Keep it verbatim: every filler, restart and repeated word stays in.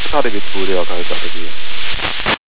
是他的一个涂料，他会找这边。